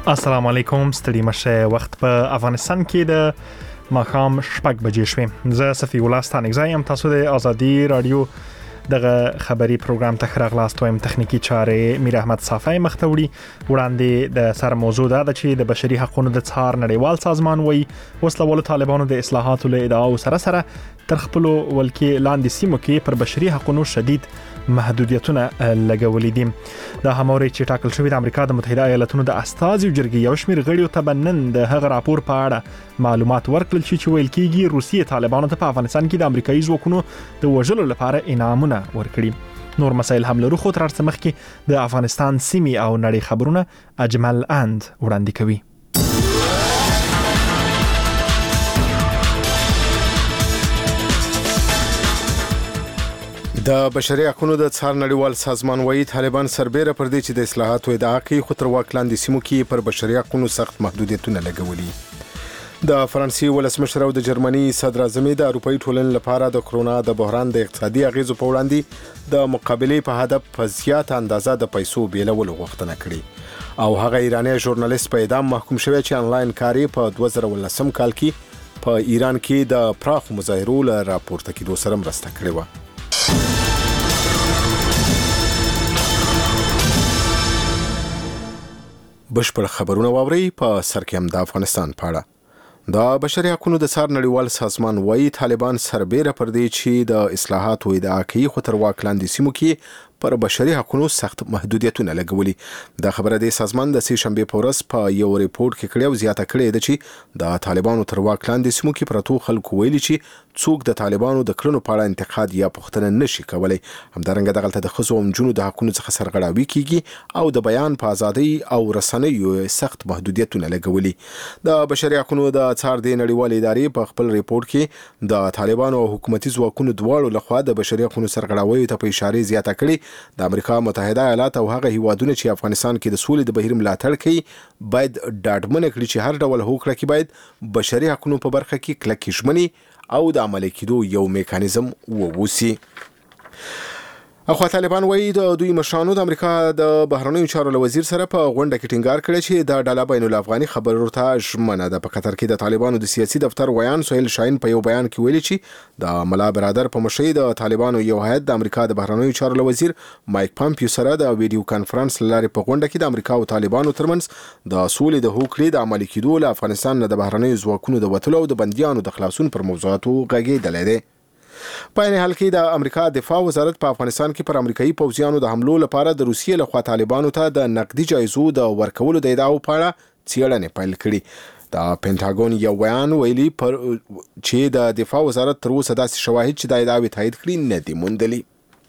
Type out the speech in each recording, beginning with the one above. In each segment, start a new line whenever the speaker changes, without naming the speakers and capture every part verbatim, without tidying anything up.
السلام علیکم، ستړي مشه. وخت په افغانستان کې د ماښام شپږ بجې شوې. زه صفی الله ستانکزی یم. تاسو د ازادي رادیو دغه خبری پروګرام ته راغلاست. وایم تخنیکی چارې میر احمد صافی مختوړي. وړاندې د سر موضوع دا ده چې د بشري حقوقو د څار نړیوال سازمان وایي وسلوالو طالبانو د اصلاحاتو له ادعاو سره سره تر خپل ولکې لاندې سیمو کې پر بشري حقوقو شدید محدودیتونه لګولې دي. دا هموري چې ټاکل شوی د امریکا د متحده ایالاتونو د استازي جرګې یو شمېر غړیو ته بنن د هغه راپور په اړه معلومات ورکړل چې ویل کېږي روسیې طالبانو ته په افغانستان کې د امریکایي ځواکونو د وژلو لپاره انعامونه ورکړي. نور مسایل هم لرو، خو تر څه مخکې د افغانستان سیمې او نړۍ خبرونه اجمل اند وړاندې کوي.
د بشري حقوقو د څار نړیوال سازمان وایي طالبان سربېره پر دې چې د اصلاحاتو ادعا کوي، خو تر واک لاندې سیمو کې پر بشري حقوقو سخت محدودیتونه لګولي. د فرانسې ولسمشر او د جرمني صدر اعظم د اروپאי ټولنې لپاره د کرونا د بحران د اقتصادي اغیزو په وړاندې د مقابلې په هدف په زیاته اندازه د پیسو بیلولو غوښتنه کړې او هغه ایرانی ژورنالیست په اعدام محکوم شوی چې انلاین کاري په دوه زره ولسم کال کې په ایران کې د پراخ مظاهرو له راپورته کېدو سره مرسته کړې و. بشپړ خبرونه واوري. په سر کې هم د افغانستان په اړه د بشري حقوقو د څار نړیوال سازمان وایي طالبان سربېره پر دې چې د اصلاحاتو ادعا کوي، خو تر واک لاندې سیمو کې پر بشري حقوقو سخت محدودیتونه لګولي. دا خبره د سازمان د سې شنبې په ورځ په یو ریپورت کې کړې او زیاته کړې ده چې د طالبانو تر واک لاندې سیمو کې پرتو خلکو ویلي چې څوک د طالبانو د کړنو په اړه انتقاد یا پوښتنه نشي کولای. همدارنګه دغلته د ښځو او نجونو د حقوقو څخه سرغړاوي کیږي او د بیان په ازادۍ او رسنیو سخت محدودیتونه لګولي. د بشري حقوقو د څار د نړیوال ادارې په خپل ریپورت کې د طالبانو او حکومتي ځواکونو دواړو لخوا د بشري حقوقو سرغړاوي ته په اشاره زیاته کړې. د امریکا متحده ایالات او هغه هیوادونه چې افغانستان کې د سولې د بهیر ملاتړ کوي باید ډاډمنه کړي چې هر ډول هوکړه کې باید بشري حقوقو په برخه کې کلک ژمنې او د عملي کېدو یو میکانیزم ووسی. اخو طالبان وایي د دوی مشرانو د امریکا د بهرنیو چارو وزیر سره په غونډه کې ټینګار کړی چې د ډاله بین الافغاني خبرو ته ژمنه ده. په قطر کې د طالبانو د سیاسي دفتر ویان سهیل شاهین په یو بیان کې ویلي چې د ملا برادر په مشرۍ د طالبانو یو هیئت د امریکا د بهرنیو چارو وزیر مایک پامپیو سره د ویډیو کانفرنس لارې په غونډه کې د امریکا او طالبانو ترمنځ د سولې د هوکړې د عملي کېدو له افغانستان نه د بهرنیو ځواکونو د وتلو او د بندیانو د خلاصون پر موضوعاتو غږېدلی دی. په عین حال کې د امریکا دفاع وزارت په افغانستان کې پر امریکایي پوځیانو د حملو لپاره د روسیې لخوا طالبانو ته د نقدي جایزو د ورکولو د ادعاو په اړه څېړنې پیل کړي. د پینټاګون یو بیان ویلي پر چې د دفاع وزارت تر اوسه داسې شواهد چې د ادعاوې تایید کړي نه دي موندلي.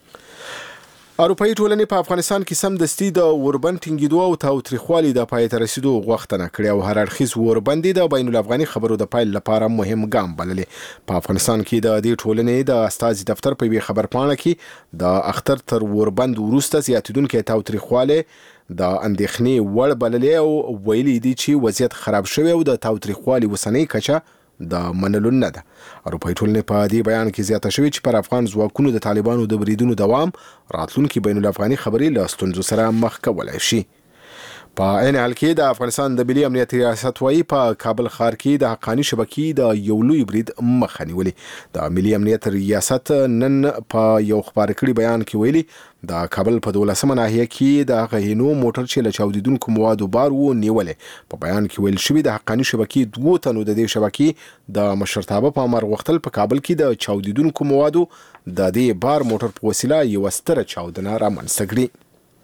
اروپאי ټولنې په افغانستان کې سمدستي د اوربند ټینګېدو او تاوتریخوالي د پای ته رسیدو غوښتنه کړې او هر اړخیز اوربند د بین الافغاني خبرو د پیل لپاره مهم ګام بللې. په افغانستان کې د دې ټولنې د استازي دفتر په یوې خبرپاڼه کې د اختر تر اوربند وروسته زیاتېدونکې تاوتریخوالی د اندېښنې وړ بللې او ویلي دي چې وضعیت خراب شوی او د تاوتریخوالي اوسنۍ کچه د منلو نه ده. اروپאי ټولنې په دې بیان کې زیاته شوې چې پر افغان ځواکونو د طالبانو د بریدونو دوام راتلونکي بین الافغاني خبرې له ستونزو سره مخ کولای شي. په عین حال کې د افغانستان د ملي امنیت ریاست وایي په کابل ښار کې د حقاني شبکې د یو لوی برید مخه نیولې. د ملي امنیت ریاست نن په یو خبري کړي بیان کې ویلي د کابل په دولسمه ناحیه کې د غهینو موټر چې له چاودیدونکو موادو بار و نیولې. په بیان کې ویل شوی د حقاني شبکې دوه تنو د دې شبکې د مشرتابه په امر غوښتل په کابل کې د چاودیدونکو موادو د دې بار موټر په وسیله یو ستره چاودنه رامنځته کړې.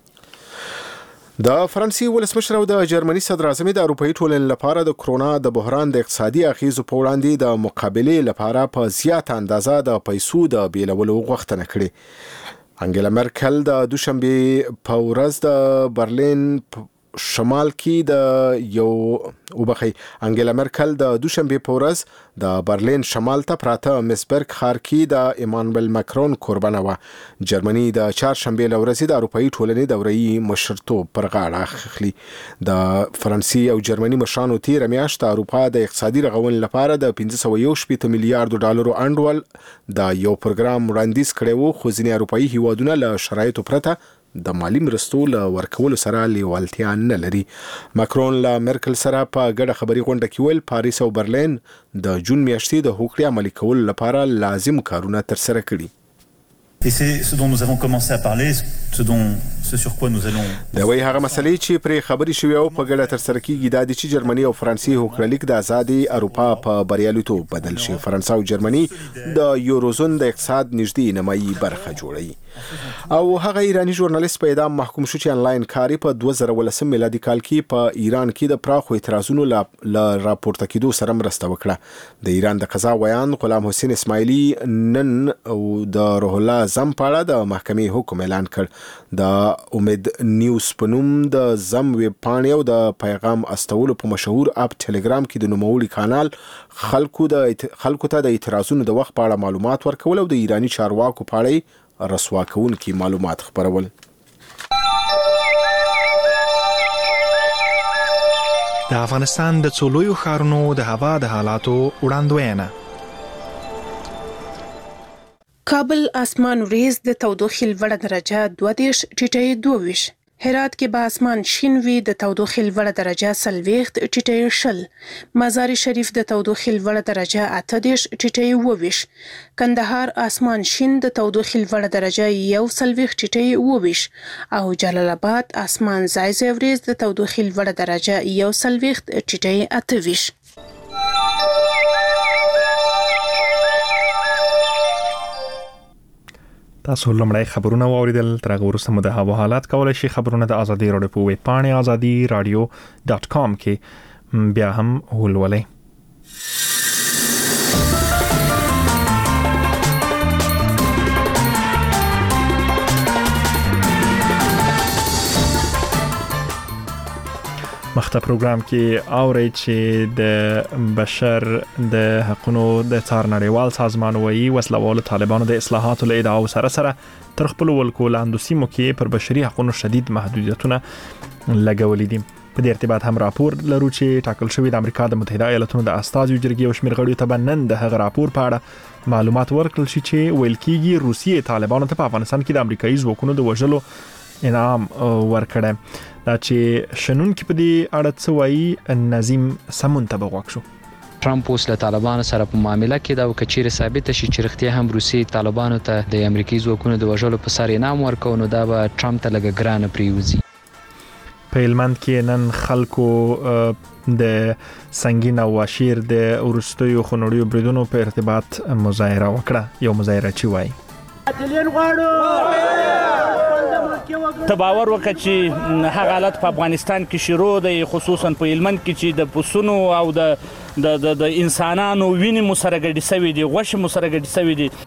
د فرانسې ولسمشر او د جرمني صدر اعظم د اروپאי ټولنې لپاره د کرونا د بحران د اقتصادي اغیزو په وړاندې د مقابلې لپاره په زیاته اندازه د پیسو د بیلولو غوښتنه کړې. انګیلا مرکل د دوشنبه په ورځ د برلین شمال کې د یو وبخي انګیلا مرکل د دوشنبه په ورځ د برلین شمال ته پراته مسبرګ ښار کې د ایمانوئل ماکرون قربانه و. جرمني د چهارشنبه لورځ د اروپאי ټولنې دورې مشرتوب پر غاړه اخلي. د فرانسې او جرمني مشرانو تیر میاشت د اروپا د اقتصادي رغونې لپاره د پنځه سوه یو شپېته میلیارډ ډالرو انډول د یو پروګرام وړاندیز کړی و، خو ځینې اروپאי هیوادونه له شرایطو پرته د مالی مرستو له ورکولو سره لیوالتیا نه لري. ماکرون له مرکل سره په ګډه خبري غونډه کې ویل پاریس او برلین د جون میاشتې د هوکړې عملي کولو لپاره لازم کارونه ترسره کړي.
Et c'est ce dont nous avons commencé à parler, ce dont ce sur quoi nous allons.
دا وی هغه مسلې چې پرې خبرې شوې او په ګډه ترسره کیږي دا د چې جرمني او فرانسې هوکړلیک د آزادي اروپا په بریالیتوب بدل شي. فرانسه او جرمني د یوروزون د اقتصاد نږدې نیمایي برخه جوړوي. او هغه ایرانی ژورنالیست په اعدام محکوم شو چې انلاین کاري په دوه زره ولسم میلادي کال کې په ایران کې د پراخو اعتراضونو ل راپورته کېدو سره مرسته وکړه. د ایران د قضا ویان غلام حسین اسماعیلی نن او د روح الله زم پاړه د محکمې حکم اعلان کړ. د امید نیوز په نوم د زم ویب پاڼې او د پیغام استولو په مشهور اپ ټلګرام کې د نوموړي کانال خلکو د خلکو ته د اعتراضونو د وخت په اړه معلومات ورکول او د ایرانی چارواکو په اړه رسوا کوونکي معلومات خبرول.
د افغانستان د څو لویو ښارونو د هوا د حالاتو وړاندوینه.
کابل اسمان ریز د تودوخې لوړه درجه دوه دېرش ټیټه دوه ویشت. هرات کې به اسمان شین وي د تودوخې لوړه درجه څلوېښت ټیټه شل. مزار شریف د تودوخې لوړه درجه اته دېرش ټیټه اوه ویشت. کندهار اسمان شین د تودوخې لوړه درجه یو څلوېښت ټیټه اوه ویشت او جلال آباد اسمان ځای ځای وریځ د تودوخې لوړه درجه یو څلوېښت ټیټه اته ویشت.
تاسو لمړی خبرونه واوریدل. تر هغه وروسته مو د هوا حالات کولای شي خبرونه د ازادي راډیو په ویب پاڼې ازادي راډیو ډاټ کام کې بیا هم ولولئ. مخته پروګرام کې اوري چې د بشر د حقوقو د څار نړیوال سازمان وایي وسلوال طالبانو د اصلاحاتو له ادعاو سره سره تر خپل ولکو لاندو سیمو کې پر بشري حقوقو شدید محدودیتونه لګولې دي. په دې ارتباط هم راپور لرو چې ټاکل شوی د امریکا د متحده ایالاتونو د استازو جرګې او شمېر غړیو ته نن د هغه راپور په اړه معلومات ورکړل شي چې ویل کېږي روسیې طالبانو ته په افغانستان کې د امریکایي ځواکونو د وژلو انعام ورکړی. دا چې شنون کې په دې اړه څه وایي نظیم سمون ته بغوښ شو.
ټرمپ اوس له طالبانو سره په معامله کې دا وکړي ثابت شي چې رښتیا هم روسي طالبانو ته د امریکایي ځواکونو د وژلو په سر انعام ورکوي نو دا به ټرمپ ته لږ ګرانه پریوزي.
په هلمند کې نن خلکو د سنگین او واشیر د ورستیو خنوړیو بریدونو په ارتباط مظاهره وکړه. یو مظاهره چې وایي
ته باور وکړه چې هغه حالت په افغانستان کې شروع دی خصوصا په هلمند کې چې د پسونو او د د د انسانانو وینې مو سره ګډې سوي دي غوښې مو سره ګډې سوي دي.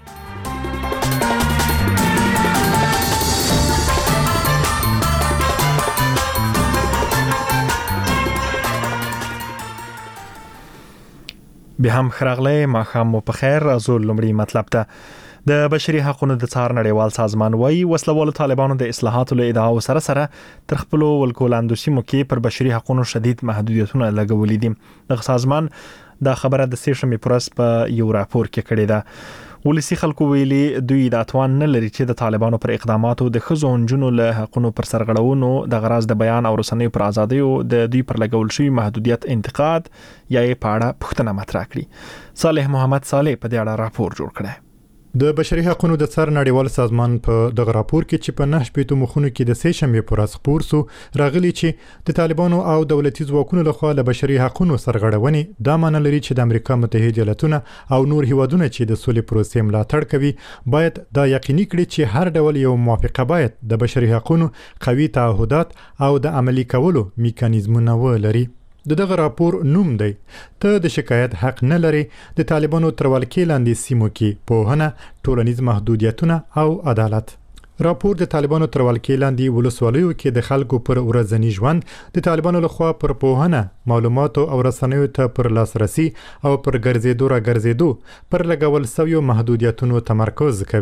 به هم خراغله ماخام په خیر ازول لمړي مطلب ته د بشري حقوقو د څار نړیوال سازمان وایي وسلوال طالبانو د اصلاحاتو له ادعاو سره سره تر خپل ولکو لاندو سیمو کې پر بشري حقوقو شدید محدودیتونه لګولې دي. د سازمان دا خبره د سیشمې پرس په یو راپور کې کړې ده. ولسی خلکو ویلي دوی د اتوان نه لري چې د طالبانو پر اقداماتو د خزو انجونو له حقوقو پر سرغړونو د غراض د بیان او رسنیو پر ازادۍ او د دوی پر لګول شوی محدودیت انتقاد یا یې پاړه پښتنه مطرح کړي. صالح محمد صالح په دې اړه راپور جوړ کړی.
د بشري حقوقو د څار نړیوال سازمان په دغه راپور کې چې په نه شپېتو مخونو کې د سې شنبې پر ورځ خپور سو راغلي چې د طالبانو او دولتي ځواکونو لخوا له بشري حقوقو سرغړونې دا معنی لري چې د امریکا متحده ایالاتونه او نور هیوادونه چې د سولې پروسې ملاتړ کوي باید دا یقیني کړي چې هر ډول یو موافقه باید د بشري حقوقو قوي تعهدات او د عملي کولو میکانیزمونه ولري. د دغه راپور نوم دی ته د شکایت حق نه لري د طالبانو تر ولکې لاندې سیمو کې پوهنه ټولنیز محدودیتونه او عدالت. راپور د طالبانو تر ولکې لاندې ولسوالیو کې د خلکو پر ورځنی ژوند د طالبانو لخوا پر پوهنه معلوماتو او رسنیو ته پر لاسرسي او پر ګرځېدو را ګرځېدو پر لګول سویو محدودیتونو تمرکز کوي.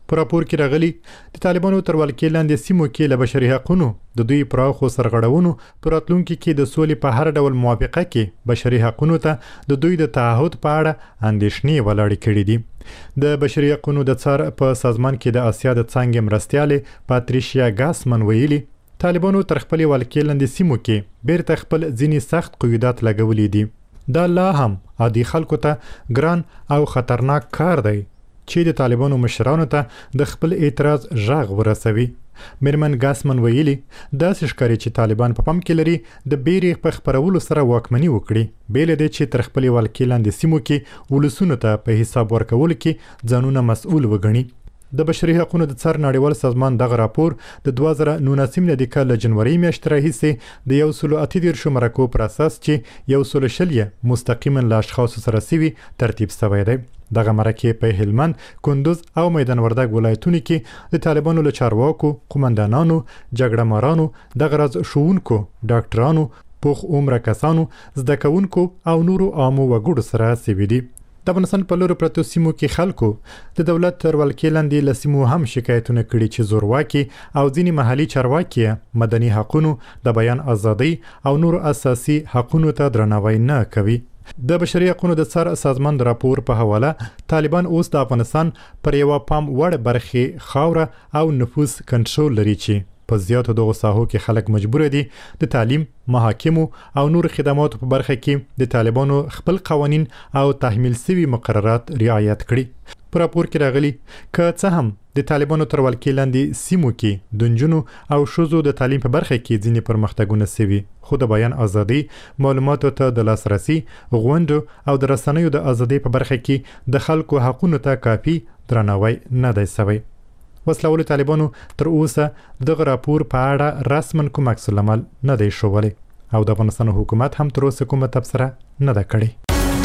په راپور کې راغلي د طالبانو تر ولکې لاندې سیمو کې له بشري حقوقو د دوی پراخو سرغړونو پر راتلونکي کې د سولې په هر ډول موافقه کې بشري حقوقو ته د دوی د تعهد په اړه اندېښنې ولاړې کړې دي. د بشري حقوقو د څار په سازمان کې د آسیا د څانګې مرستیالې پاتریشیا ګاسمن ویلي طالبانو تر خپل ولکې لاندې سیمو کې بیرته خپل ځینې سخت قیودات لګولې دي. دا لا هم عادي خلکو ته ګران او خطرناک کار دی چې د طالبانو مشرانو ته د خپل اعتراض ژغ ورسوي. میرمن ګاسمن ویلي داسې ښکاري چې طالبان په پام کې لري د بیرې په خپرولو سره واکمني وکړي بې له دې چې تر خپلې ولکې لاندې سیمو کې ولسونو ته په حساب ورکولو کې ځانونه مسؤل وګڼي. د بشري حقوقو د څار نړیوال سازمان دغه راپور د دوه زره نولس د کال له جنوري میاشتې راهیسې د یو سل اته دېرش مرکو پر اساس چې یو سل شل مستقیما له اشخاصو سره سوي ترتیب شوی دی. دغه مرکې په هلمند، کندوز او میدان وردګ ولایتونو کې د طالبانو له چارواکو، قومندانانو، جګړه مارانو، دغه راز ښوونکو، ډاکټرانو، پوخ عمره کسانو، زده کوونکو او نورو عامو وګړو سره سوي دي. د افغانستان په لورو پرتو سیمو کې خلکو د دولت تر ولکې لاندې له سیمو هم شکایتونه کړي چې زورواکي او ځینې محلي چارواکي مدني حقوقو، د بیان ازادي او نورو اساسي حقوقو ته درناوی نه کوي. د بشري حقوقو د څار سازمان د راپور په حواله طالبان اوس د افغانستان پر یو پام وړ برخې خاوره او نفوذ کنټرول لري چې په زیاتو دغه ساحو کې خلک مجبور دي د تعلیم، محاکمو او نور خدماتو په برخه کې د طالبانو خپل قوانین او تحمیل شوي مقررات رعایت کړي. په راپور کې راغلي که څه هم د طالبانو تر ولکې لاندې سیمو کې د نجونو او ښځو د تعلیم په برخه کې ځینې پرمختګونه شوي، خو د بیان ازادي، معلوماتو ته د لاسرسي، غونډو او د رسنیو د ازادي په برخه کې د خلکو حقوقو ته کافي درناوی نه دی شوی. وسلهوالو طالبانو تر اوسه دغه راپور په اړه رسماً کوم عکس العمل نه دی ښوولی او د افغانستان حکومت هم تر اوسه کومه تبصره نه ده کړې.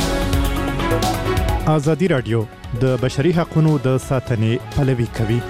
ازادي راډیو د بشري حقوقو د ساتنې پلوي کوي.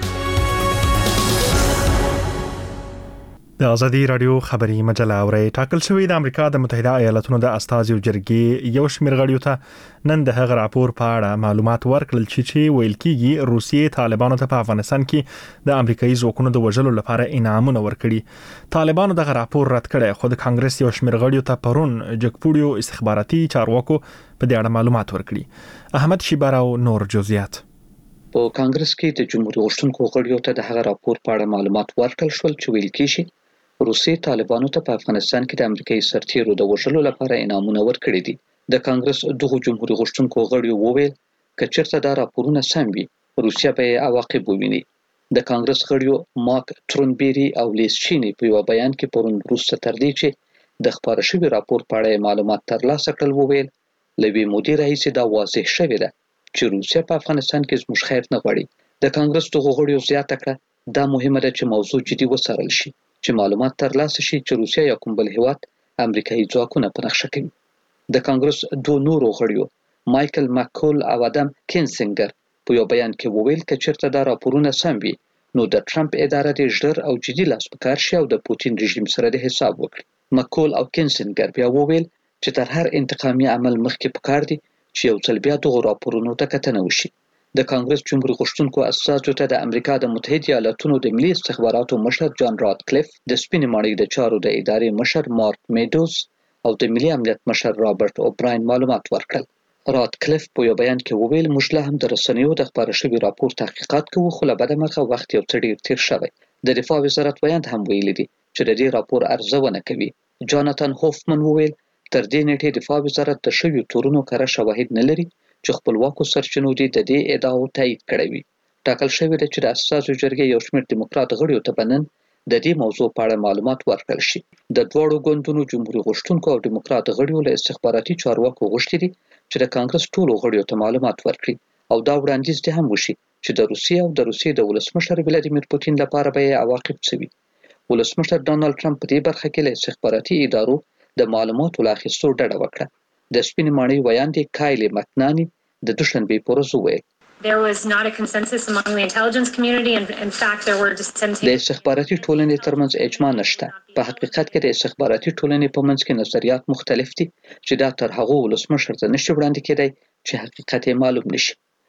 د ازادي راډیو خبري مجله اوري ټاکل شوی د امریکا د متحده ایالاتونو د استازو جرګې یو شمېر غړیو ته نن د هغه راپور په اړه معلومات ورکړل چې ویل کېږي روسیې طالبانو ته په افغانستان کې د امریکایي ځواکونو د وژلو لپاره انعامونه ورکړي. طالبانو دغه راپور رد کړی خو د کانګرس یو شمېر غړیو ته پرون جګپوړیو استخباراتي چارواکو په دې اړه معلومات ورکړي. احمد شیبر او نور جزئیات.
په کانګرس کې د جمهوریت غوښتونکو غړیو ته د هغه راپور په اړه معلومات ورکړل شول چې ویل کېږي روسیې طالبانو ته په افغانستان کې د امریکایي سرتیرو د وژلو لپاره انعامونه ورکړي دي. د کانګرس دغه جمهوریت غوښتونکو غړیو وویل که چېرته دا راپورونه سم وي روسیه به عواقب وویني. د کانګرس غړیو مارک ترونبيري او لیس چینی په یو بیان کې پرون وروسته تر دې چې د خبره شوی راپور په اړه معلومات ترلاسه کړل وویل لوی مدیر رئیس دا واضح شوی ده چې روسیه په افغانستان کې زموږ خیر نه غواړي. د کانګرس دغه غړیو زیاته کړه دا مهمه ده چې موضوع جدي وڅارل شي چې معلومات ترلاسه شي چې روسیه یا کوم بل هیواد امریکایي ځواکونه په نښه کوي. د کانګرس دوه نورو غړیو مایکل مکول او ادم کینسینګر په یو بیان کې وویل چې چېرته دا راپورونه سم وي نو د ټرمپ اداره د ژر او جدي لاس په کار شي او د پوتین رژیم سره د حساب وکړي. مکول او کینسینګر بیا وویل چې تر هر انتقامي عمل مخکې پکار دي چې یو ځل بیا دغه راپورونو ته کتنه وشي. د کانګرس جمهوریت غوښتونکو استازو ته د امریکا د متحده ایالاتونو د ملي استخباراتو مشر جان راتکلیف، د سپینې ماڼۍ د چارو د ادارې مشر مارک میډوز او د ملي امنیت مشر رابرټ اوبراین معلومات ورکړل. راتکلیف په یو بیان کې وویل موږ له هم د رسنیو د خبره شوي راپور تحقیقات کوو خو له بده مرغه وخت یو څه ډېر تیر شوی. د دفاع وزارت ویاند هم ویلي دي چې د دې راپور ارزونه کوي. جاناتان هوفمن وویل تر دې نیټې دفاع وزارت د شویو تورونو کره شواهد نه لري چې خپلواکو سرچینو دي د دې ادعاو تایید کړی وي. ټاکل شوی دی چې د استازو جرګې یو شمېر دیموکرات غړیو ته به نن د دې موضوع په اړه معلومات ورکړل شي. د دواړو ګوندونو جمهوریت غوښتونکو او دیموکرات غړیو له استخباراتي چارواکو غوښتي دي چې د کانګرس ټولو غړیو ته معلومات ورکړي او دا وړاندیز دې هم وشي چې د روسیې او د روسیې د ولسمشر ولادیمیر پوتین لپاره به عواقب څه وي. ولسمشر ډانلډ ټرمپ په دې برخه کې له استخباراتي ادارو د معلوماتو له اخیستو ډډه وکړه. د سپینې ماڼۍ ویاندې کایلی مکنانی د دوشنبې په ورځ وویل
There was not a consensus among the intelligence community and in fact there were dissenting.
د استخباراتي ټولنې ترمنځ اجماع نشته. په حقیقت کې د استخباراتي ټولنې په منځ کې نظریات مختلف دي چې دا تر هغه ولسمشر ته نشي وړاندې کېدای چې حقیقت یې معلوم نشي.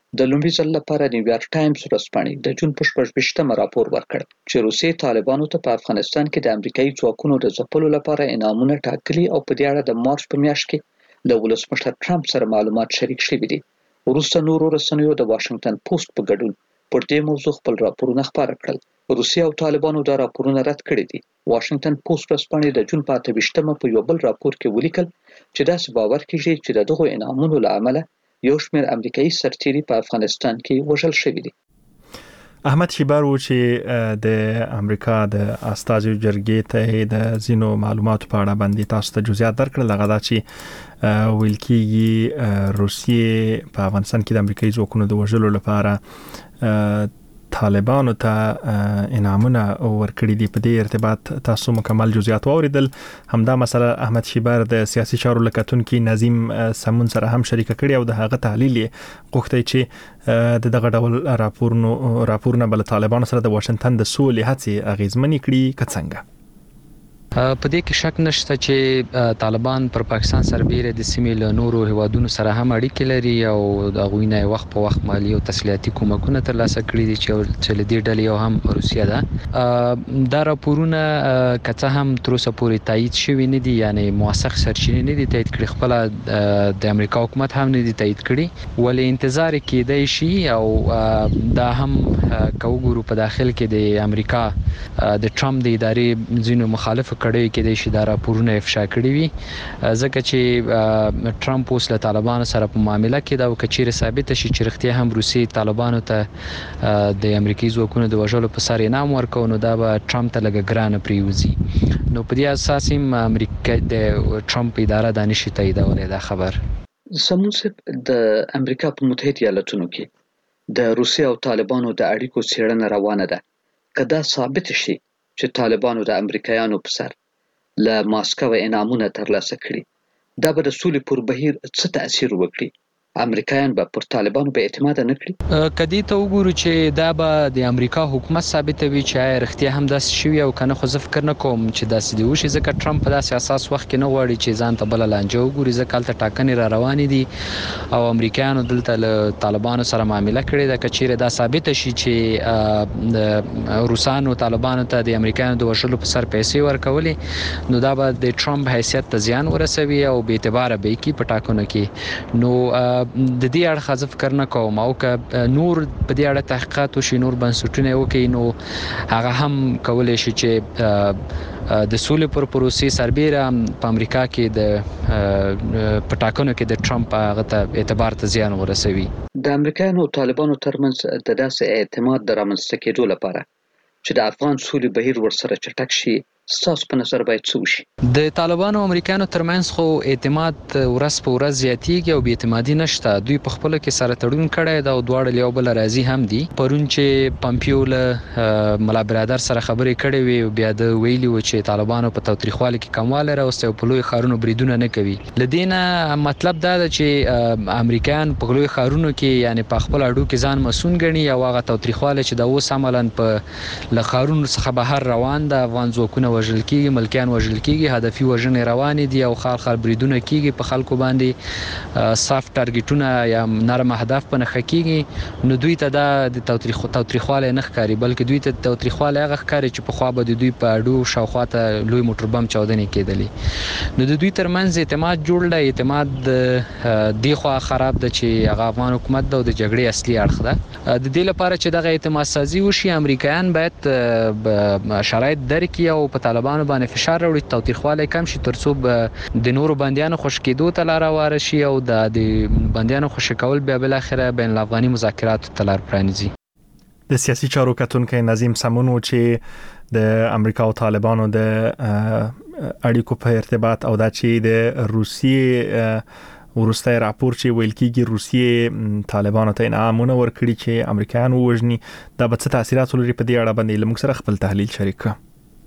د لومړي ځل لپاره نیویارک ټایمز ورځپاڼې د جون په شپږ ویشتمه راپور ورکړ چې روسیې طالبانو ته په افغانستان کې د امریکایي ځواکونو د ځپلو لپاره انعامونه ټاکلي او په دې اړه د مارچ په میاشت کې له ولسمشر ټرمپ سره معلومات شریک شوي دي. وروسته نورو رسنیو د واشنگټن پوسټ په ګډون پر دې موضوع خپل راپورونه خپاره کړل. روسیه او طالبانو دا راپورونه رد کړي دي. واشنگټن پوسټ ورځپاڼې د جون په اته ویشتمه په یو بل راپور کې ولیکل چې داسې باور کیږي چې د دغو انعامونو له امله یو شمېر امریکایي سرتیري په افغانستان کې وژل شوي دي.
احمد شیبر و چې د امریکا د استازو جرګې ته د زینو معلوماتو په اړه باندې تاسو ته جزئیات درکړل. هغه دا چې ویل کېږي روسیې په افغانستان کې د امریکایي ځواکونو د وژلو لپاره طالبانو ته انعامونه ورکړي دي. په دې ارتباط تاسو مکمل جزئیات واوریدل. همدا مسله احمد شیبر د سیاسي چارو لکتونکو نظیم سمون سره هم شریک کړي او د هغه تحلیل غوښتي چې د دغه ډول راپورونو راپورونه بل طالبانو سره د واشنگټن د سولې هڅې اغیزمنې کړي کڅنګه.
په دې کې شک نشته چې طالبان پر پاکستان سربېره د سیمې له نورو هیوادونو سره هم اړیکې لري او د غوینه وخت په وخت مالی او تسلیحاتي کومکونه ترلاسه کړي دي چې لدې ډلې یو هم روسیه ده. دا راپورونه کته هم تر اوسه پورې تایید شوي نه دي، یعنی موثق سرچینې نه دي تایید کړي، خپل د امریکا حکومت هم نه دي تایید کړي، ولې انتظار کېدای شي او دا هم کوګورو په داخل کې د امریکا د ټرمپ د ادارې ځینو مخالف کړي کې د شي دا راپورونه افشا کړي وي، ځکه چې ټرمپ اوس له طالبانو سره په معاملې کې دا وکړي ثابت شي چې رښتیا هم روسي طالبانو ته د امریکایي ځواکونو د وژلو په سر انعام ورکو، نو دا به ټرمپ ته لږ ګرانه پریوزي. نو په دې اساس هم امریکا د ټرمپ اداره د نشي تاییدولای دا خبر.
سمون د امریکا په متحده ایالاتونو کې د روسي او طالبانو د اړیکو څېړنه روانه ده. کدا ثابت شي چې طالبانو د امریکایانو په سر له ماسکو انعامونه ترلاسه کړي، دا به د سولې پر بهیر څه تاثیر وکړي؟ امریکایان به پر طالبانو به اعتماد نه کړي؟
کدی ته وګورو چې دا به د امریکا حکومت ثابتوي چې رښتیا هم داسې شوی او کنه، خو زه فکر نه کوم چې داسې دی وشي، ځکه ټرمپ په داسې اساس وخت کې نه غواړي چې ځان ته بل لانجه وګوري، ځکه هلته ټاکنې را روانې دي او امریکایانو دلته له طالبانو سره معامله کړې ده. که چیرې دا ثابت شي چې د روسانو طالبانو ته د امریکایانو د وژلو په سر پیسې ورکولې، نو دا به د ټرمپ حیثیت ته زیان ورسوي او بې اعتباره به کی په ټاکنو کې. نو د دې اړخ ځ فکر نه کوم، او که نور په دې اړه تحقیقات وشي، نور بنسټونه وکړي، نو هغه هم کولای شي چې د سولې پر پروسې سربېره په امریکا کې د پټاکنو کې د ټرمپ هغه ته اعتبار ته زیان ورسوي.
د امریکایانو او طالبانو ترمنځ د داسې اعتماد د رامنځته کېدو لپاره چې د افغان سولې بهیر ورسره چټک شي، ستاسو په نظر باید څه وشي؟
د طالبانو او امریکایانو ترمنځ خو اعتماد ورځ په ورځ زیاتیږي او بې اعتمادي نشته. دوی په خپل کې سره تړون کړی دا او دواړه یو بل راضي هم دي. پرون چې پامپیو له ملا برادر سره خبرې کړې وي او بیا د ویلي و چې طالبانو په تاوتریخوالي کې کمواله راوستی او په لوی ښارونو بریدونه نه کوي. لدینه مطلب دا ده چې امریکایان په لوی ښارونو کې یعنی په خپل اډو کې ځان مسون ګڼي او هغه تاوتریخواله چې دا اوس عملاً په لخارونو څخه بهر روان ده، افغان ځواکونه وژل کیږي، ملکیان وژل کیږي، هدفي وژنې روانې دي او خال خال بریدونه کیږي، په خلکو باندې سافت ټارګټونه یا نرم اهداف په نښه کیږي. نو دوی ته دا د تاوتریخ تاوتریخواله نه ښکاري، بلکې دوی ته تاوتریخواله هغه ښکاري چې په خوا به د دوی په اډو شاوخوا ته لوی موټر بم چاودنې کېدلې. نو د دوی ترمنځ اعتماد جوړ دی. اعتماد دی خو خراب ده چې هغه افغان حکومت د جګړې اصلي اړخ ده. د دې لپاره چې دغه اعتماد سازي وشي، امریکایان باید شرایط درکړي او په طالبانو باندې فشار راوړي، تاوتریخواله کم شي، ترڅو د نورو بندیانو خوش کېدو ته لار هواره شي او د بندیانو خوشي کول بیا بل اخره بین الافغاني مذاکراتو ته لار پرانیزي.
د سیاسي چارو کتونکو نظیم سمون چې د امریکا او طالبانو د اړیکو په ارتباط او دا چې د روسیې ورسته راپور چې ویل کېږي روسیې طالبانو ته انعامونه ورکړي چې امریکایان ووژني، دا به څه تاثیرات ولري په دې اړه باندې لمږ سره خپل تحلیل شریک کړه.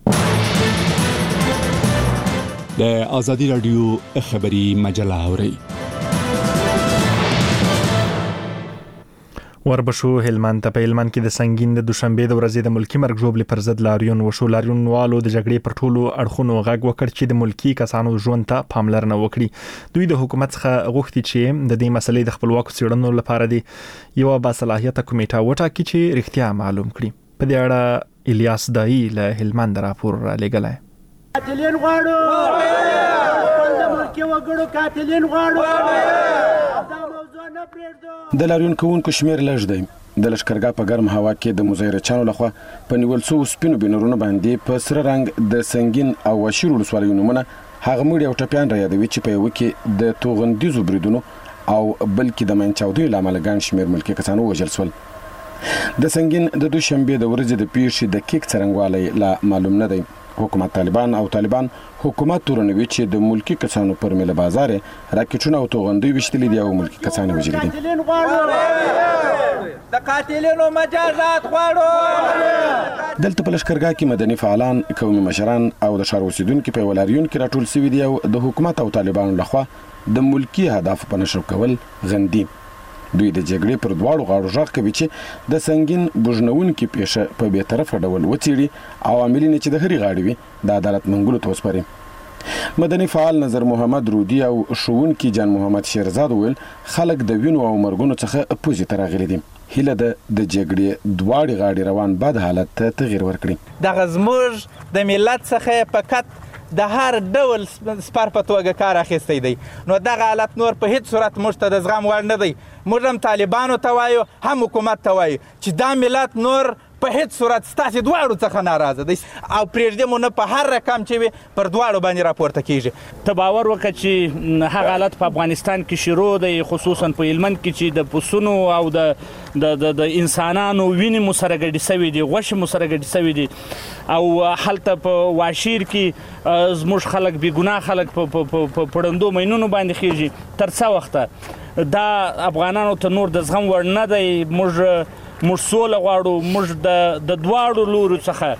د آزادی رادیو خبری مجله اورئ.
وربشو هلمند ته په هلمند کې د سنگین د دوشنبه د ورځې د ملکی مرګ ژوبل پر ضد لاریون وشو. لاریون والو د جګړې پر ټولو اړخونو غږ وکړ چې د ملکی کسانو ژوند ته پاملرنه وکړي. دوی د حکومت څخه غوښتي چې د دې مسلې د خپلواکو څېړنو لپاره دی یو باصلاحیته کمیټه وټاکي چې رښتیا معلوم کړي. په دې اړه الیاس دای له هلمند راپور را لګلای.
قاتلین غواړو د ملکی وګړو قاتلین غواړو
د لاریون کوونکو شمیر لږ دی. د لشکرګاه په ګرم هوا کې د مظاهرچیانو لخوا په نیول شوو سپینو بنرونو باندې په سره رنګ د سنگین او واشیر ولسوالیو نومونه هغه مړي او ټپیان را یادوي چې په یو کې د توغندیزو بریدونو او بلکې د منچاودیو له امله ګڼ شمیر ملکي کسانو وژل شول. د سنگین د دوشنبه د ورځې د پیښې د کیک څرنګوالی لا معلوم نه دی. حکومت طالبان او طالبان حکومت تورنوي چې د ملکی کسانو پر مل بازار راکټونه او توغندي وشتلې دي او ملکی کسانو وژلي دي.
د قاتلینو مجازات غواړو.
دلته په لشکرګاه کې مدني فعالان، قومي مشران او د ښار اوسیدونکو په ولاریون کې راټول شوي دي او د حکومت او طالبانو لخوا د ملکی اهداف په نشر کول غندي. دوی د جګړې پر دواړو غاړو ژغ کوي چې د سنگین بوجنونکو پیښه په بې طرفه ډول وڅېړي او عاملین چې د هرې غاړې وي د عدالت منګولو ته وسپاري. مدني فعال نظر محمد رودي او ښوونکي جان محمد شیرزاد ویل خلک د وینو او مرګونو څخه پوزې ته راغلي دي. هیله ده د جګړې دواړې غاړې روان بد حالت ته تغیر ورکړي.
دغه زموږ د ملت څخه فقط د هر ډول سپار په توګه کار اخیستی دی. نو دغه حالت نور په هیڅ صورت موږ ته د زغم وړ نه دی. موږ هم طالبانو ته وایو هم حکومت ته وایو چې دا ملت نور په هیڅ صورت ستاسې دواړو څخه ناراضه دی او پرېږدي مو نه په هر رقم چې وي پر دواړو باندې راپورته کیږي.
ته باور وکړه چې هغه حالت په افغانستان کې شروع دی، خصوصا په هلمند کې چې د پسونو او د د د انسانانو وینې مو سره ګډې سوي دي، غوښې مو سره ګډې سوي دي او هلته په واشیر کې زموږ خلک بې ګناه خلک په پړندو مینونو باندې خېږي. تر څه وخته دا افغانانو ته نور د زغم وړ نه دی. موږ موږ سوله غواړو. موږ د د دواړو لورو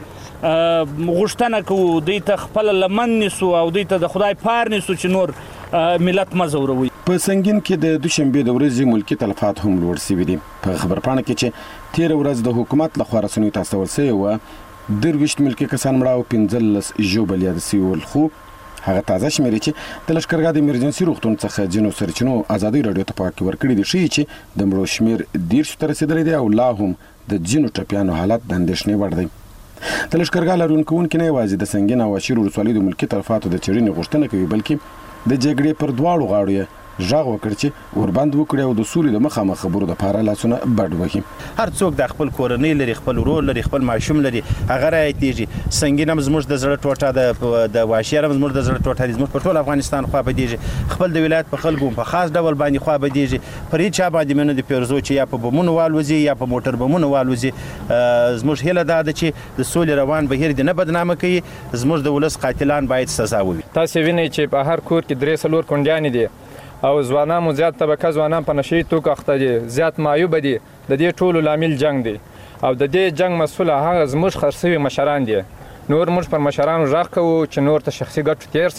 څخه غوښتنه کوو دوی ته خپله لمن نیسو او دوی ته د خدای پار نیسو چې نور ملت مه ځوروي.
په سنگین کې د دوشنبې د ورځې ملکي تلفات هم لوړ شوي دي. په خبرپاڼه کې چې تېره ورځ د حکومت لخوا رسنیو ته استول شوې وه درویشت ملکي کسان مړه او پنځلس ژوبل یاد شوي ول. خو هغه تازه شمیرې چې د لشکرګاه د ایمرجنسي روغتون څخه ځینو سرچینو ازادي راډیو ته پاکې ورکړي دي ښیي چې د مړو شمیر دېرشو ته رسېدلی دی او لا هم د ځینو ټپیانو حالت د اندېښنې وړ دی. د لشکرګاه لاریون کوونکي نه یوازې د سنگین او واشیر ولسوالۍ د ملکي تلفاتو د څېړنې غوښتنه کوي بلکې د جګړې پر دواړو غاړو یې ژغ وکړ چې ورباند وکړي او د سولې د مخامخ خبرو دپاره لاسونه بډ وهي.
هر څوک د خپل کورنۍ لري، خپل ورور لري، خپل ماشوم لري، هغه رایتېږي. سنگین هم زموږ د زړه ټوټه ده، د واشیر هم زموږ د زړه ټوټه دي. زموږ په ټول افغانستان خوا بدېږي. خپل د ولایت په خلکو په خاص ډول باندې خوا بدېږي. پر هېچا باندې مې نه دي پیرزو چې یا په بمونو والوځي یا په موټر بمونو والوځي. زموږ هیله دا ده چې د سولې روان بهیر دې نه بدنامه کوي. زموږ د ولس قاتلان باید سزا ووي.
تاسې وینئ چې په هر کور کې درې څلور کونډیانې دي او ځوانان مو زیات طبقه ځوانان په نشهیي توکو اخته دي، زیات معیوبه دي. د دې ټولو لامل جنګ دی او د دې جنګ مسؤل هغه زموږ خرڅ شوي مشران دي. نور موږ پر مشرانو غږ کوو چې نور ته شخصي ګټو تېر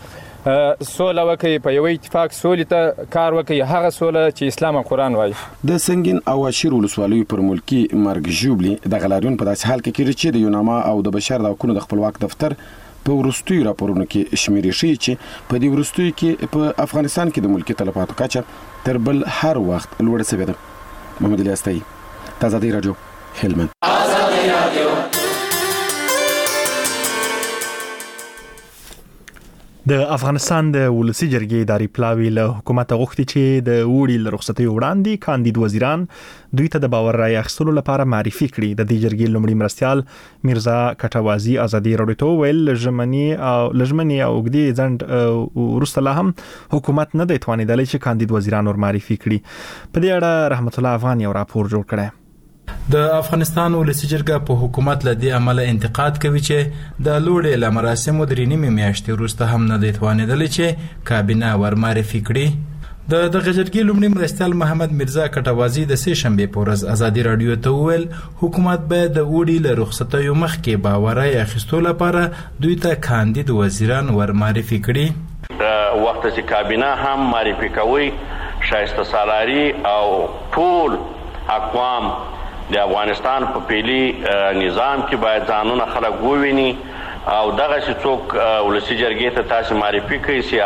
شئ، سوله وکړي، په یوه اتفاق سولې ته کار وکړي، هغه سوله چې اسلام او قرآن وایي.
د سنگین او واشیر ولسوالیو پر ملکي مرګ ژوبلي دغه لاریون په داسې حال کې کېږي چې د یوناما او د بشر د حقونو د خپلواک دفتر په وروستیو راپورونو کې شمیرې ښیي چې په دې وروستیو کې په افغانستان کې د ملکي تلفاتو کچه تر بل هر وخت لوړه شوې ده. محمد الیاس تایي، آزادي راډیو، هلمند.
د افغانستان د ولسی جرګې اداري پلاوی له حکومت غوښتي چې د وړي له رخصتیو وړاندې کاندید وزیران دوی ته د باور رای اخیستلو لپاره معرفي کړي. د دې جرګې لومړي مرستیال میرزا کټوازی آزادي راډیو ته ویل لژمنی او لژمنی او اوږدې ځنډ وروسته لا هم حکومت نه دی توانېدلی چې کاندید وزیران ور معرفي کړي. په دې اړه رحمت الله افغان یو راپور جوړ کړی.
د افغانستان ولسی جرګه په حکومت له دې عمله انتقاد کوي چې د لوړې له مراسمو درې نیمې میاشتې وروسته هم نه دی توانېدلی چې کابینه ور معرفي کړي. د دغه جرګې لومړي مرستیال محمد میرزا کټوازی د سې شنبې په ورځ آزادي راډیو ته وویل حکومت باید د وړي له رخصتیو مخکې باور رای اخیستو لپاره دوی ته کاندید وزیران ور معرفي کړي.
د وخت چې کابینه هم معرفي کوي شایسته سالاري او ټول اقوام د افغانستان په پیلي نظام کې باید ځانونه خلک وویني او دغسې څوک ولسي جرګې ته تاسې معرفي کوي چې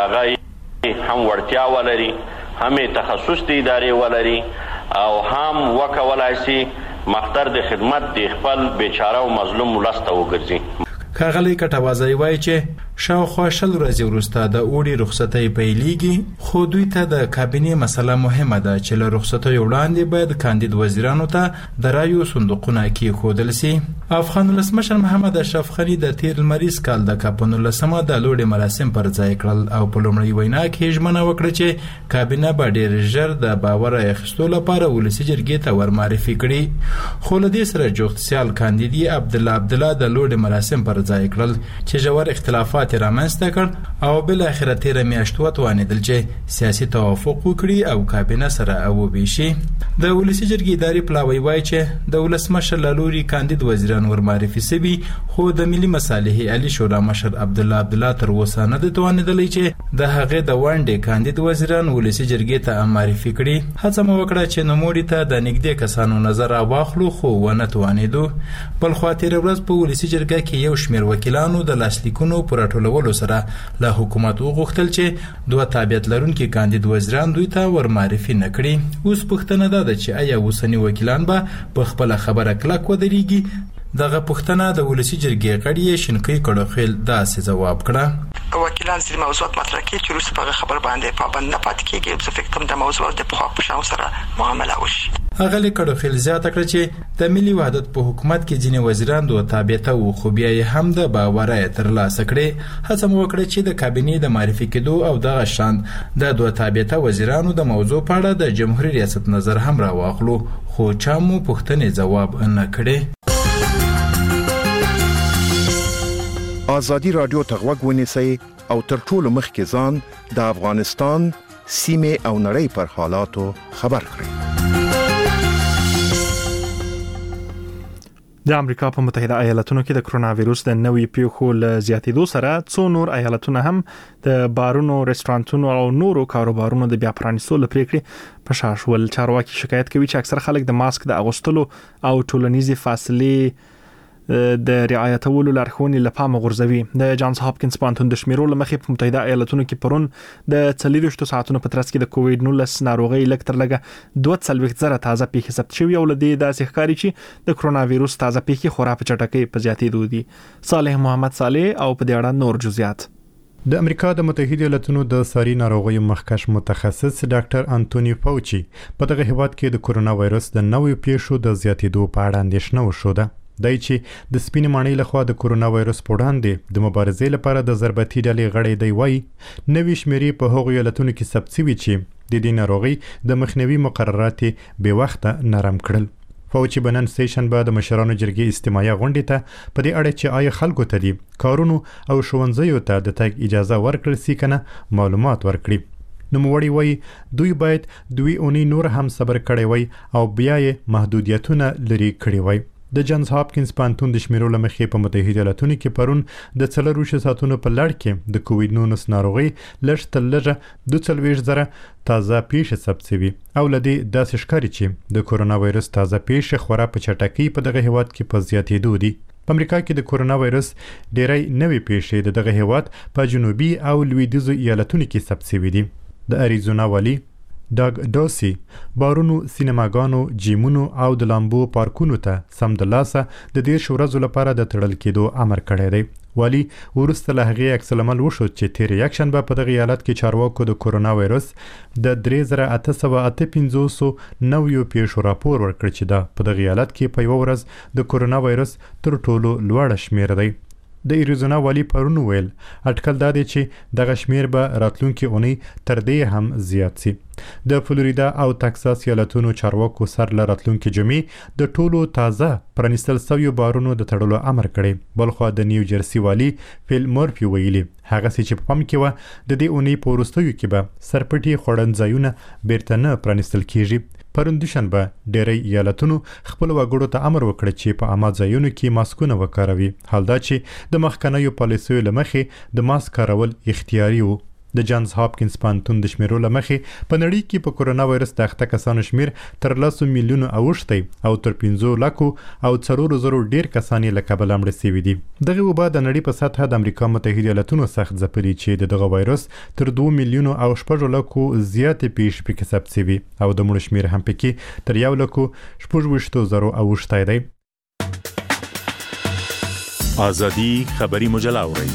هغه هم وړتیا ولري هم تخصص د ادارې ولري او هم وکولای شي مختر د خدمت د خپل بیچاره او مظلوم ولس ته وګرځي.
ښاغلی کټوازی وایي چې شاوخوا شل ورځې وروسته د اوړي رخصتۍ پیلیږي، خو دوی ته د کابینې مسله مهمه ده چې له رخصتیو وړاندې باید کاندید وزیرانو ته د رایو صندوقونه کېښودل سي. افغان ولسمشر محمد اشرف غني د تیر لمریز کال د کاپ نولسمه د لوړې مراسم پر ځای کړل او په لومړۍ وینا کې ژمنه وکړه چې کابینه به ډېر ژر د باور اخیستو لپاره ولسي جرګې ته ورمعرفي کړي. خو له دې سره جوخت سیال کاندید عبدالله عبدالله د لوړې مراسم پر ځای کړل چې ژور اختلافات رامنځته کړ او بل اخره تیره میاشت وتوانېدل چې سیاسي توافق وکړي او کابینه سره وویشي. د ولسي جرګې ادارې پلاوی وایي چې د ولسمشر له لوري کاندید وزیران ورمعرفي سوي، خو د ملي مصالحې علي شورا مشر عبدالله عبدالله تر اوسه نه دی توانېدلی چې د هغې د ونډې کاندید وزیران ولسي جرګې ته معرفي کړي. هڅه مو وکړه چې نوموړي ته د نږدې کسانو نظر راواخلو، خو ونه توانېدو. بل خوا تېره ورځ په ولسي جرګه کې یو شمېر وکیلانو د لاسلیکونو پر راټولولو سره له حکومت وغوښتل چې دوه تابعیت لرونکي کاندید وزیران دوی ته ورمعرفي نه کړي. اوس پوښتنه دا ده چې آیا اوسني وکیلان به په خپله خبره کلک ودرېږي؟ دغه پوښتنه د ولسي جرګې غړي شینکۍ کړوخیل داسې ځواب کړه:
وکیلان ځینې موضوعات مطرح کوي چې وروسته په هغه خبر باندې پابند نه پاتې کېږي. زه فکر کوم د موضوعات د پخوا په شان سره معامله وشي.
اغلی کړوخیل زیاته کړه چې د ملي وحدت په حکومت کې ځینې وزیران دوه تابعیته وو، خو بیا یې هم د باور ترلاسه کړې. هڅه مو وکړه چې د کابینې د معرفي کېدو او دغه شان د دوه تابعیته وزیرانو د موضوع په اړه د جمهوریت ریاست نظر هم راواخلو، خو چا مو پوښتنې ځواب نه کړې.
آزادي رادیو ته غوږ ونیسئ او تر ټولو مخکې ځان د افغانستان سیمې او نړۍ پر حالاتو خبر کړئ.
د امریکا په متحده ایالاتونو کې د کرونا وایروس د نوې پیښو له زیاتېدو سره څو نور ایالتونه هم د بارونو، رستورانتونو او نورو کاروبارونو د بیا پرانیستو لپاره په شا شول. چارواکي شکایت کوي چې اکثر خلک د ماسک د اغوستلو او ټولنیزې فاصلې د رعایتولو لارښوونې له پامه غورځوي. د جانز هاپکینز پوهنتون د شمیرو له مخې په متحده ایالتونو کې پرون د څلوېښتو ساعتونو په ترڅ کې د کووډ نولس ناروغۍ لږ تر لږه دوه څلوېښت زره تازه پیښې ثبت شوي او له دې داسې ښکاري چې د کرونا وایروس تازه پیښې خورا په چټکۍ په زیاتېدو دي. صالح محمد صالح او په دې اړه نور جزئیات.
د امریکا د متحده ایالاتونو د ساري ناروغیو مخکښ متخصص ډاکټر انټونی فاوچي په دغه هیواد کې د کرونا وایروس د نوې پیښو د زیاتېدو په اړه اندېښنه وښوده. دای چې د سپینې ماڼۍ لخوا د کرونا وایروس په وړاندې د مبارزې لپاره د ضربتي ډلې غړی دی وایي نوې شمیرې په هغو ایالتونو کې ثبت شوي چې د دې ناروغۍ د مخنیوي مقررات بې وخته نرم کړل. فاوچي بنن سټیشن به د مشرانو جرګې استماعي غونډې ته په دې اړه چې آیا خلکو ته دي کارونو او ښوونځیو ته د تګ اجازه ورکړل سي کنه معلومات ورکړي. نوموړي وایي دوی باید دوی اونۍ نور هم صبر کړی وای او بیا یې محدودیتونه لري کړی وای. د جانز هاپکینز پوهنتون د شمیرو له مخې په متحده ایالاتونو کې پرون د څلورویشت ساعتونو په لړ کې د کووډ نولس ناروغۍ لږ تر لږه دوه څلوېښت زره تازه پیښې ثبت شوي او له دې داسې ښکاري چې د کرونا وایروس تازه پیښې خورا په چټکۍ په دغه هیواد کې په زیاتېدو دي. په امریکا کې د کرونا وایروس ډېری نوې پیښې د دغه هیواد په جنوبي او لویدیځو ایالتونو کې ثبت شوي دي. د اریزونا والی ډاګ ډوسی بارونو، سینماګانو، جیمونو او د لامبو پارکونو ته سمدلاسه د دېرش ورځو لپاره د تړل کېدو امر کړی دی. والی وروسته له هغې عکس العمل وښود چې تېره یکشنبه په دغه ایالت کې چارواکو د کرونا وایروس د درې زره اته سوه اته پنځوسو نویو پیښو راپور ورکړ چې دا په دغه ایالت کې په یوه ورځ د کرونا وایروس تر ټولو لوړه شمېر دی. د اریزونا والی پرون ویل اټکل دا دی چې دغه شمیر به راتلونکي اونۍ تر دې هم زیات سي. د فلوریدا او تکساس ایالتونو چارواکو سر له راتلونکي جمعې د ټولو تازه پرانیستل سویو بارونو د تړلو امر کړی. بلخوا د نیو جرسي والی فیل مورفي ویلي هغه چې په پام کې و د دې اونۍ په وروستیو کې به سرپټي خوړنځایونه بیرته نه پرانیستل کیږي. پرون دوشنبه ډېری ایالتونو خپل وګړو ته امر وکړ چې په عامه ځایونو کې ماسکونه وکاروي، حال دا چې د مخکنیو پالیسیو له مخې د ماسک کارول اختیاري وو. د جانز هاپکینز پوهنتون د شمیرو له مخې په نړۍ کې په کورونا وایرس د اخته کسانو شمیر تر لسو میلیونو اوښتی او تر پنځو لکو او څلورو زرو ډیر کسان یې له کبله مړه سوي دي. دغه وبا د نړۍ په سطحه د امریکا متحده ایالتونو سخت ځپلي چې د دغه وایرس تر دوه میلیونو او شپږو لکو زیاتې پیښې پکې ثبت سوي او د مړو شمیر هم پکې تر یو لکو شپږ ویشتو زرو اوښتی دی.
آزادی خبری مجله اورئ.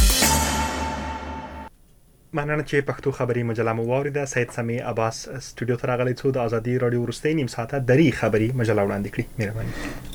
مننه چې پښتو خبری مجله مو واوریده. سید سمی عباس استودیو ته راغلی څو د آزادی رادیو وروستۍ نیم ساعته درې خبری مجله وړاندې کړي. مهرباني.